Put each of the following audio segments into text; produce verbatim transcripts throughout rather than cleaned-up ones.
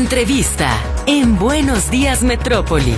Entrevista en Buenos Días Metrópoli.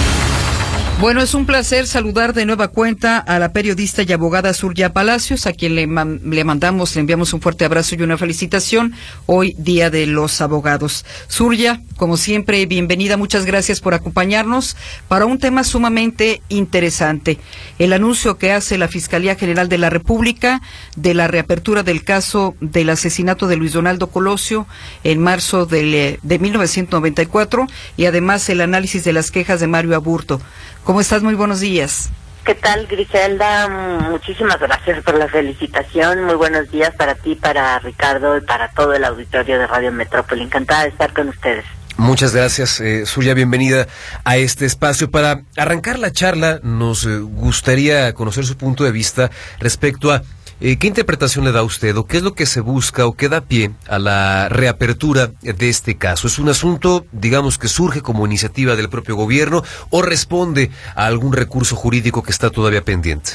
Bueno, es un placer saludar de nueva cuenta a la periodista y abogada Surya Palacios, a quien le, man, le mandamos, le enviamos un fuerte abrazo y una felicitación, hoy Día de los Abogados. Surya, como siempre, bienvenida, muchas gracias por acompañarnos para un tema sumamente interesante. El anuncio que hace la Fiscalía General de la República de la reapertura del caso del asesinato de Luis Donaldo Colosio en marzo del, de mil novecientos noventa y cuatro y además el análisis de las quejas de Mario Aburto. ¿Cómo estás? Muy buenos días. ¿Qué tal, Griselda? Muchísimas gracias por la felicitación. Muy buenos días para ti, para Ricardo y para todo el auditorio de Radio Metrópoli. Encantada de estar con ustedes. Muchas gracias, eh, Surya, bienvenida a este espacio. Para arrancar la charla, nos eh, gustaría conocer su punto de vista respecto a eh, qué interpretación le da a usted o qué es lo que se busca o qué da pie a la reapertura de este caso. ¿Es un asunto, digamos, que surge como iniciativa del propio gobierno o responde a algún recurso jurídico que está todavía pendiente?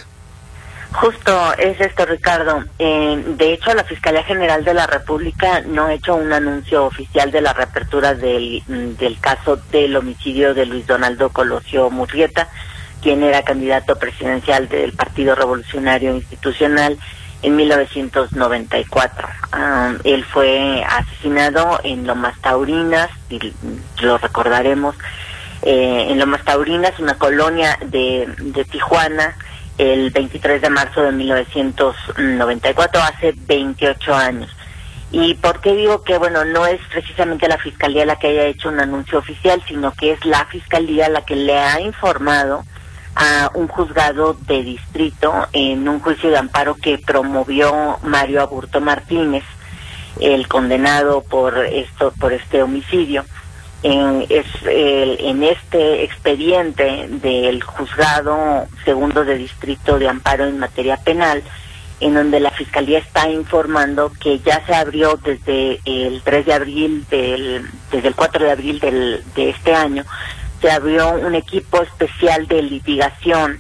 Justo es esto, Ricardo. Eh, de hecho, la Fiscalía General de la República no ha hecho un anuncio oficial de la reapertura del, del caso del homicidio de Luis Donaldo Colosio Murrieta, quien era candidato presidencial del Partido Revolucionario Institucional en mil novecientos noventa y cuatro. Um, él fue asesinado en Lomas Taurinas, y lo recordaremos, eh, en Lomas Taurinas, una colonia de, de Tijuana, el veintitrés de marzo de mil novecientos noventa y cuatro, hace veintiocho años. ¿Y por qué digo que, bueno, no es precisamente la Fiscalía la que haya hecho un anuncio oficial, sino que es la Fiscalía la que le ha informado a un juzgado de distrito en un juicio de amparo que promovió Mario Aburto Martínez, el condenado por esto, por este homicidio? En, es el, en este expediente del juzgado segundo de distrito de amparo en materia penal, en donde la Fiscalía está informando que ya se abrió desde el tres de abril del, desde el cuatro de abril del, de este año, se abrió un equipo especial de litigación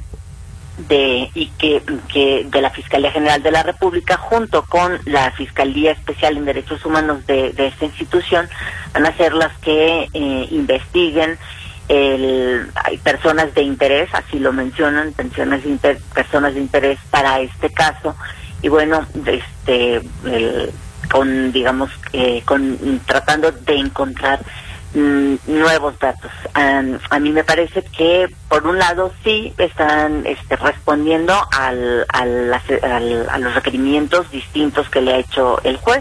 de y que, que de la Fiscalía General de la República, junto con la Fiscalía Especial en Derechos Humanos de, de esta institución, van a ser las que eh, investiguen. El, hay personas de interés, así lo mencionan, personas de, inter, personas de interés para este caso, y bueno, este el, con digamos eh, con tratando de encontrar nuevos datos. Um, a mí me parece que por un lado sí están este, respondiendo al, al, al, a los requerimientos distintos que le ha hecho el juez,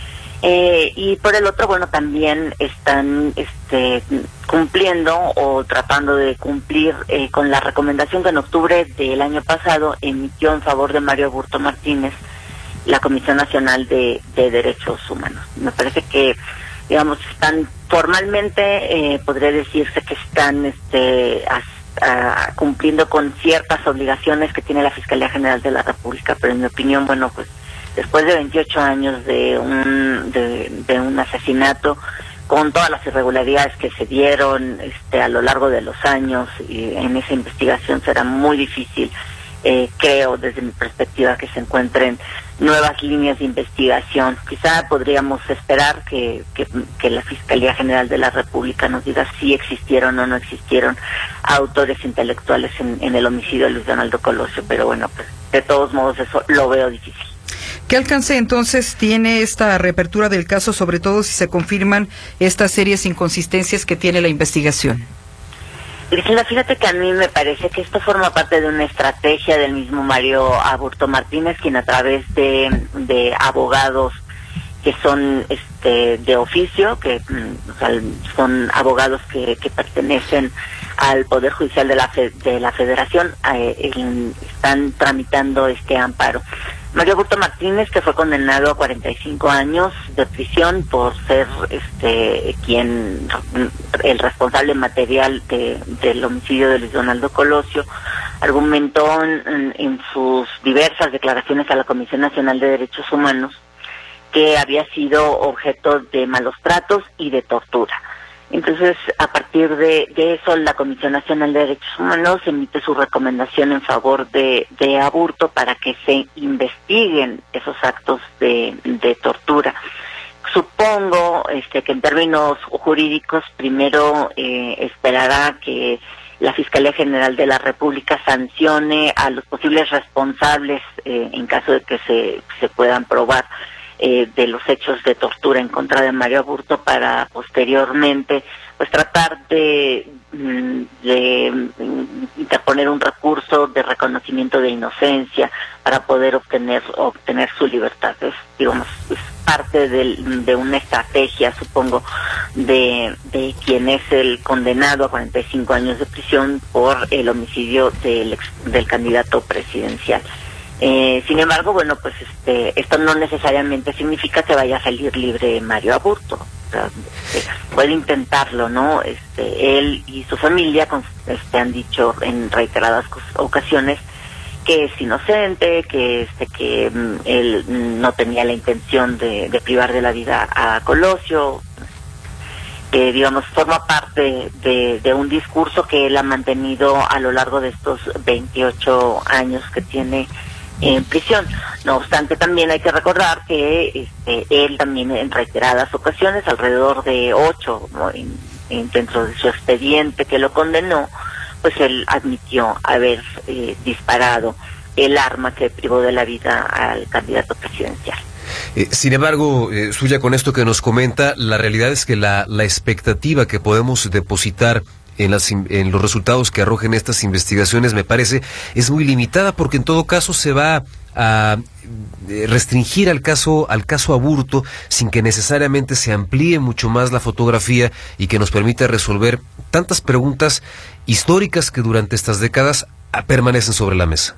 eh, y por el otro, bueno, también están este, cumpliendo o tratando de cumplir eh, con la recomendación que en octubre del año pasado emitió en favor de Mario Aburto Martínez la Comisión Nacional de, de Derechos Humanos. Me parece que, digamos, están formalmente, eh, podría decirse que están este, a, a, cumpliendo con ciertas obligaciones que tiene la Fiscalía General de la República, pero en mi opinión, bueno, pues después de veintiocho años de un, de, de un asesinato, con todas las irregularidades que se dieron este, a lo largo de los años, y en esa investigación será muy difícil, eh, creo, desde mi perspectiva, que se encuentren nuevas líneas de investigación. Quizá podríamos esperar que, que, que la Fiscalía General de la República nos diga si existieron o no existieron autores intelectuales en, en el homicidio de Luis Donaldo Colosio, pero bueno, pues de todos modos eso lo veo difícil. ¿Qué alcance entonces tiene esta reapertura del caso, sobre todo si se confirman estas serias inconsistencias que tiene la investigación? Griselda, fíjate que a mí me parece que esto forma parte de una estrategia del mismo Mario Aburto Martínez, quien a través de, de abogados que son este de oficio, que o sea, son abogados que, que pertenecen al Poder Judicial de la, fe, de la Federación, eh, están tramitando este amparo. Mario Aburto Martínez, que fue condenado a cuarenta y cinco años de prisión por ser este quien el responsable material de, del homicidio de Luis Donaldo Colosio, argumentó en, en sus diversas declaraciones a la Comisión Nacional de Derechos Humanos que había sido objeto de malos tratos y de tortura. Entonces, a partir de, de eso, la Comisión Nacional de Derechos Humanos emite su recomendación en favor de, de Aburto para que se investiguen esos actos de, de tortura. supongo este, que en términos jurídicos primero eh, esperará que la Fiscalía General de la República sancione a los posibles responsables eh, en caso de que se, se puedan probar eh, de los hechos de tortura en contra de Mario Aburto, para posteriormente pues tratar de, de interponer un recurso de reconocimiento de inocencia para poder obtener obtener su libertad. Es, digamos, es parte del, de una estrategia, supongo, de, de quien es el condenado a cuarenta y cinco años de prisión por el homicidio del, ex, del candidato presidencial. Eh, sin embargo, bueno, pues este, esto no necesariamente significa que vaya a salir libre Mario Aburto. O sea, eh, puede intentarlo, ¿no? Este, él y su familia con, este, han dicho en reiteradas ocasiones que es inocente, que este, que mm, él no tenía la intención de, de privar de la vida a Colosio. Que, digamos, forma parte de, de un discurso que él ha mantenido a lo largo de estos veintiocho años que tiene en prisión. No obstante, también hay que recordar que este, él también en reiteradas ocasiones, alrededor de ocho, ¿no? en, en, dentro de su expediente que lo condenó, pues él admitió haber eh, disparado el arma que privó de la vida al candidato presidencial. Eh, sin embargo, eh, Zulia, con esto que nos comenta, la realidad es que la, la expectativa que podemos depositar en, las, en los resultados que arrojen estas investigaciones, me parece, es muy limitada, porque en todo caso se va a restringir al caso al caso Aburto sin que necesariamente se amplíe mucho más la fotografía y que nos permita resolver tantas preguntas históricas que durante estas décadas permanecen sobre la mesa.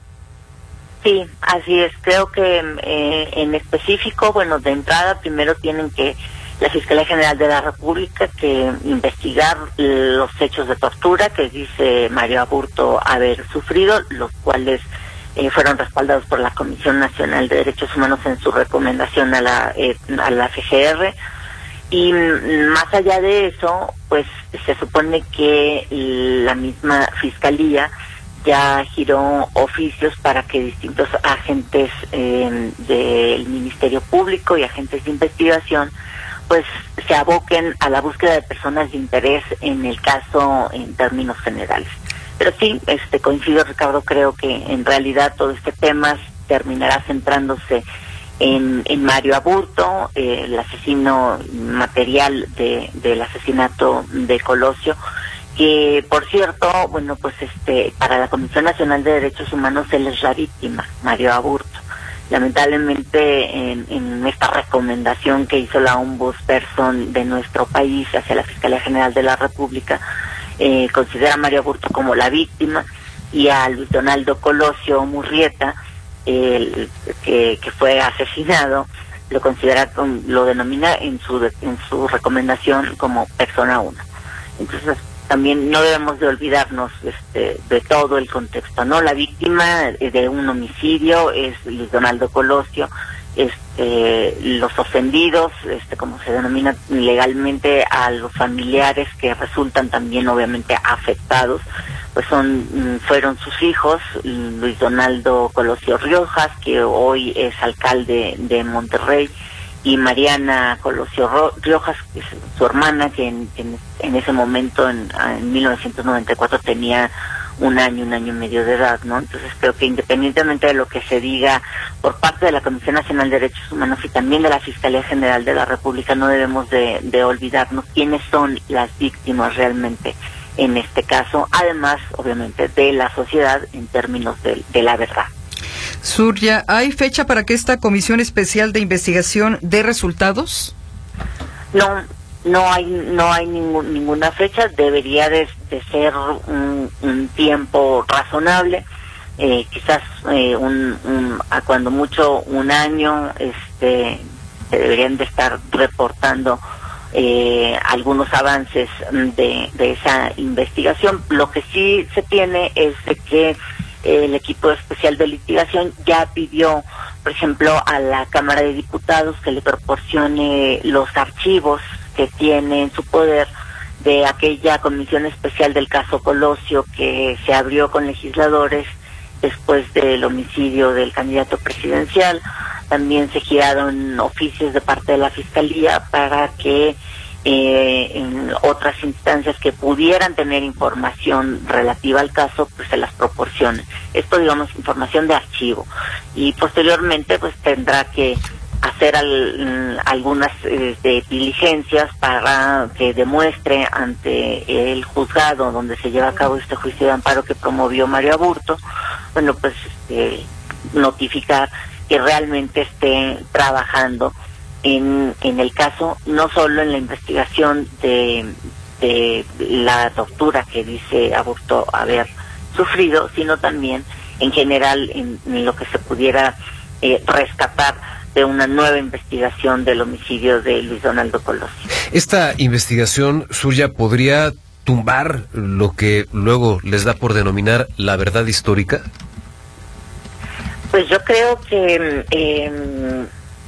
Sí, así es. Creo que eh, en específico, bueno, de entrada primero tienen que la Fiscalía General de la República que investigar los hechos de tortura que dice Mario Aburto haber sufrido, los cuales eh, fueron respaldados por la Comisión Nacional de Derechos Humanos en su recomendación a la eh, a la F G R. Y más allá de eso, pues se supone que la misma Fiscalía ya giró oficios para que distintos agentes eh, del Ministerio Público y agentes de investigación pues se aboquen a la búsqueda de personas de interés en el caso en términos generales. Pero sí, este coincido, Ricardo, creo que en realidad todo este tema terminará centrándose en, en Mario Aburto, eh, el asesino material de, del asesinato de Colosio, que por cierto, bueno, pues este para la Comisión Nacional de Derechos Humanos él es la víctima, Mario Aburto. Lamentablemente en, en esta recomendación que hizo la ombudsperson de nuestro país hacia la Fiscalía General de la República, eh, considera a Mario Aburto como la víctima y a Luis Donaldo Colosio Murrieta, el, que, que fue asesinado, lo considera, lo denomina en su en su recomendación como persona uno. Entonces también no debemos de olvidarnos este, de todo el contexto, ¿no? La víctima de un homicidio es Luis Donaldo Colosio, este, los ofendidos, este, como se denomina legalmente, a los familiares que resultan también obviamente afectados, pues son fueron sus hijos, Luis Donaldo Colosio Riojas, que hoy es alcalde de Monterrey, y Mariana Colosio Riojas, que es su hermana, que en, en, en ese momento, en, en mil novecientos noventa y cuatro, tenía un año, un año y medio de edad, ¿no? Entonces creo que independientemente de lo que se diga por parte de la Comisión Nacional de Derechos Humanos y también de la Fiscalía General de la República, no debemos de, de olvidarnos quiénes son las víctimas realmente en este caso, además, obviamente, de la sociedad en términos de, de la verdad. Zulia, ¿hay fecha para que esta comisión especial de investigación dé resultados? No, no hay, no hay ningún, ninguna fecha. Debería de, de ser un, un tiempo razonable, eh, quizás eh, un, un, a cuando mucho un año. Este, se deberían de estar reportando eh, algunos avances de, de esa investigación. Lo que sí se tiene es de que el equipo especial de litigación ya pidió, por ejemplo, a la Cámara de Diputados que le proporcione los archivos que tiene en su poder de aquella comisión especial del caso Colosio que se abrió con legisladores después del homicidio del candidato presidencial, también se giraron oficios de parte de la Fiscalía para que eh, en otras instancias que pudieran tener información relativa al caso, pues se las proporcionen. Esto, digamos, información de archivo. Y posteriormente, pues tendrá que hacer al, algunas este, diligencias para que demuestre ante el juzgado donde se lleva a cabo este juicio de amparo que promovió Mario Aburto, bueno, pues este, notificar que realmente esté trabajando en, en el caso, no solo en la investigación de, de la tortura que dice Aburto haber sufrido, sino también en general en, en lo que se pudiera eh, rescatar de una nueva investigación del homicidio de Luis Donaldo Colosio. ¿Esta investigación suya podría tumbar lo que luego les da por denominar la verdad histórica? Pues yo creo que eh,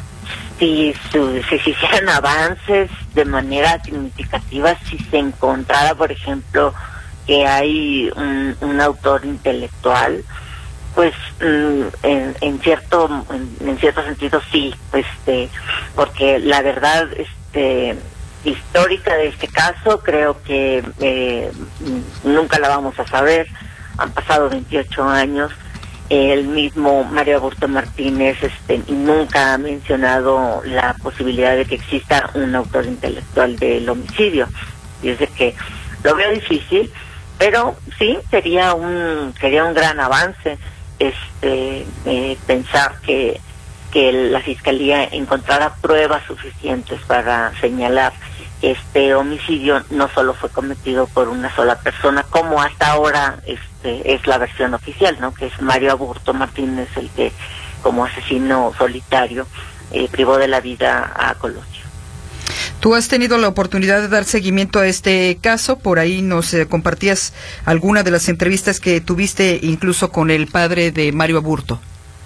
si, su, si se hicieran avances de manera significativa, si se encontrara, por ejemplo, que hay un, un autor intelectual, pues en, en cierto en, en cierto sentido sí, pues este, porque la verdad este histórica de este caso creo que eh, nunca la vamos a saber. Han pasado veintiocho años, el mismo Mario Aburto Martínez este nunca ha mencionado la posibilidad de que exista un autor intelectual del homicidio, y es de que lo veo difícil, pero sí sería un sería un gran avance este eh, pensar que que la Fiscalía encontrara pruebas suficientes para señalar que este homicidio no solo fue cometido por una sola persona, como hasta ahora este es la versión oficial, ¿no? Que es Mario Aburto Martínez el que, como asesino solitario, eh, privó de la vida a Colosio. Tú has tenido la oportunidad de dar seguimiento a este caso, por ahí nos eh, compartías alguna de las entrevistas que tuviste incluso con el padre de Mario Aburto.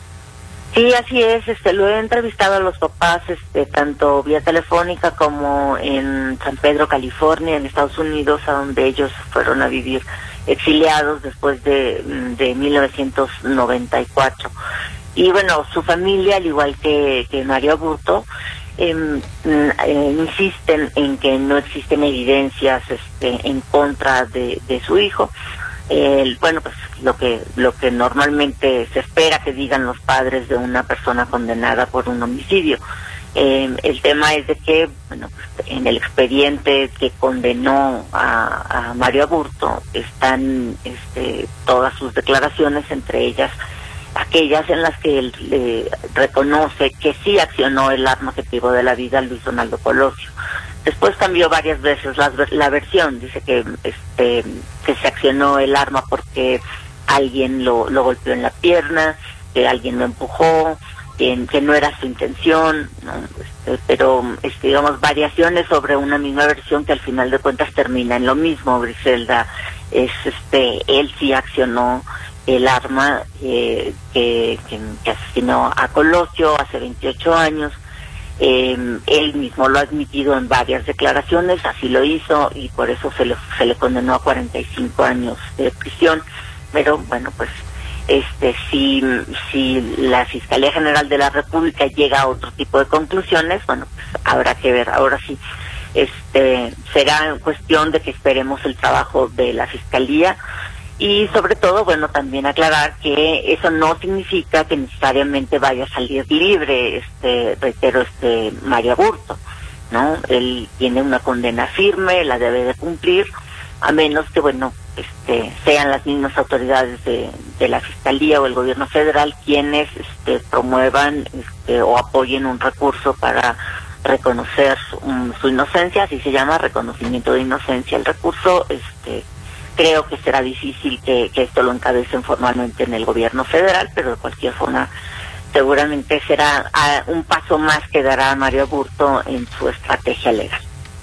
Sí, así es, este, lo he entrevistado a los papás, este, tanto vía telefónica como en San Pedro, California, en Estados Unidos, a donde ellos fueron a vivir exiliados después de, de mil novecientos noventa y cuatro. Y bueno, su familia, al igual que, que Mario Aburto, Eh, eh, insisten en que no existen evidencias este, en contra de, de su hijo. Eh, bueno, pues lo que lo que normalmente se espera que digan los padres de una persona condenada por un homicidio. Eh, el tema es de que, bueno, pues, en el expediente que condenó a, a Mario Aburto están este, todas sus declaraciones, entre ellas aquellas en las que él eh, reconoce que sí accionó el arma que privó de la vida a Luis Donaldo Colosio. Después cambió varias veces la, la versión, dice que este que se accionó el arma porque alguien lo, lo golpeó en la pierna, que alguien lo empujó, que, que no era su intención, ¿no? Este, pero este, digamos variaciones sobre una misma versión que al final de cuentas termina en lo mismo. Briselda, es este él sí accionó el arma eh, que, que, que asesinó a Colosio hace veintiocho años. Eh, él mismo lo ha admitido en varias declaraciones, así lo hizo, y por eso se le, se le condenó a cuarenta y cinco años de prisión. Pero bueno, pues este si, si la Fiscalía General de la República llega a otro tipo de conclusiones, bueno, pues habrá que ver. Ahora sí, este será cuestión de que esperemos el trabajo de la Fiscalía. Y sobre todo, bueno, también aclarar que eso no significa que necesariamente vaya a salir libre, este, reitero, este Mario Aburto, ¿no? Él tiene una condena firme, la debe de cumplir, a menos que, bueno, este, sean las mismas autoridades de, de la Fiscalía o el Gobierno Federal quienes este, promuevan este, o apoyen un recurso para reconocer um, su inocencia, así se llama, reconocimiento de inocencia. El recurso, este, creo que será difícil que, que esto lo encabecen formalmente en el gobierno federal, pero de cualquier forma seguramente será a, un paso más que dará Mario Aburto en su estrategia legal.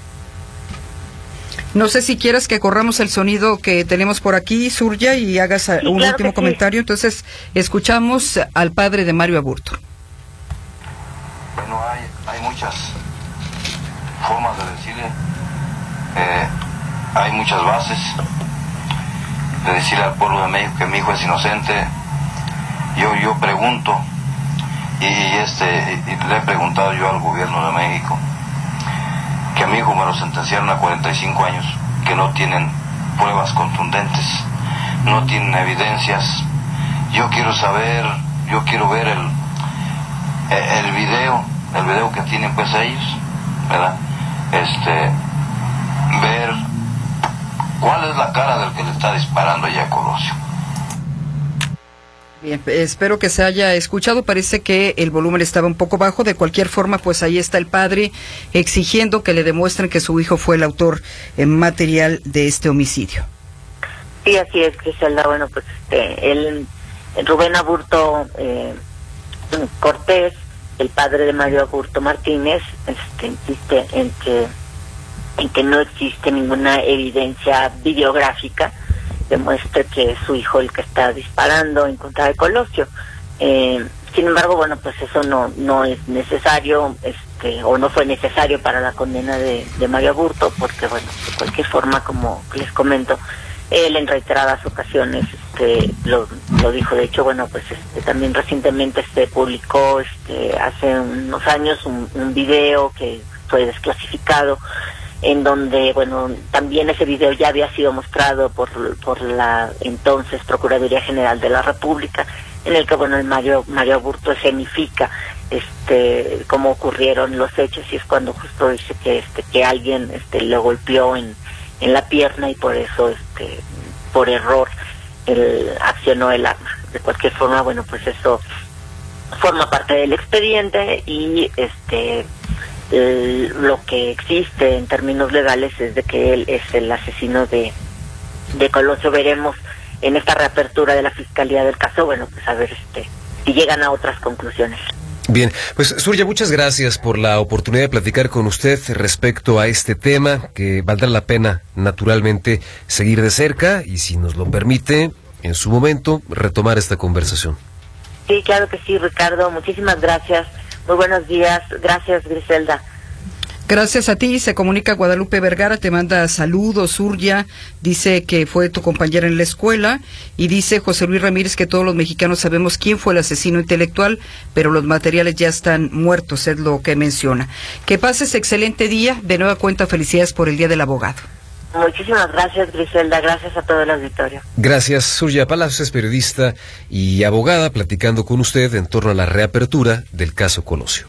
No sé si quieras que corramos el sonido que tenemos por aquí, Surya, y hagas sí, un claro último comentario. Sí. Entonces, escuchamos al padre de Mario Aburto. Bueno, hay, hay muchas formas de decirle, eh, hay muchas bases de decirle al pueblo de México que mi hijo es inocente. Yo yo pregunto y, y este y, y le he preguntado yo al gobierno de México que a mi hijo me lo sentenciaron a cuarenta y cinco años, que no tienen pruebas contundentes, no tienen evidencias. Yo quiero saber, yo quiero ver el el video, el video que tienen pues ellos, ¿verdad? Este, ver cuál es la cara del que le está disparando allá a Colosio. Bien, espero que se haya escuchado. Parece que el volumen estaba un poco bajo. De cualquier forma, pues ahí está el padre exigiendo que le demuestren que su hijo fue el autor eh, material de este homicidio. Sí, así es, Griselda. Bueno, pues este, el, el Rubén Aburto eh, Cortés, el padre de Mario Aburto Martínez, este, insiste en que en que no existe ninguna evidencia videográfica demuestre que es su hijo el que está disparando en contra de Colosio. Eh, sin embargo, bueno, pues eso no no es necesario, este, o no fue necesario para la condena de, de Mario Aburto, porque bueno, de cualquier forma, como les comento, él en reiteradas ocasiones este, lo, lo dijo. De hecho, bueno, pues este, también recientemente se publicó este, hace unos años un, un video que fue desclasificado, en donde, bueno, también ese video ya había sido mostrado por por la entonces Procuraduría General de la República, en el que, bueno, el Mario Mario Aburto escenifica este cómo ocurrieron los hechos, y es cuando justo dice que este que alguien este lo golpeó en en la pierna y por eso este por error él accionó el arma. De cualquier forma, bueno, pues eso forma parte del expediente, y este Eh, lo que existe en términos legales es de que él es el asesino de, de Colosio. Veremos en esta reapertura de la Fiscalía del caso, bueno, pues a ver este, si llegan a otras conclusiones. Bien, pues Surya, muchas gracias por la oportunidad de platicar con usted respecto a este tema, que valdrá la pena naturalmente seguir de cerca y, si nos lo permite, en su momento retomar esta conversación. Sí, claro que sí, Ricardo, muchísimas gracias. Muy buenos días. Gracias, Griselda. Gracias a ti. Se comunica Guadalupe Vergara, te manda saludos. Surya dice que fue tu compañera en la escuela, y dice José Luis Ramírez que todos los mexicanos sabemos quién fue el asesino intelectual, pero los materiales ya están muertos, es lo que menciona. Que pases excelente día. De nueva cuenta, felicidades por el Día del Abogado. Muchísimas gracias, Griselda. Gracias a todo el auditorio. Gracias. Surya Palacios es periodista y abogada, platicando con usted en torno a la reapertura del caso Colosio.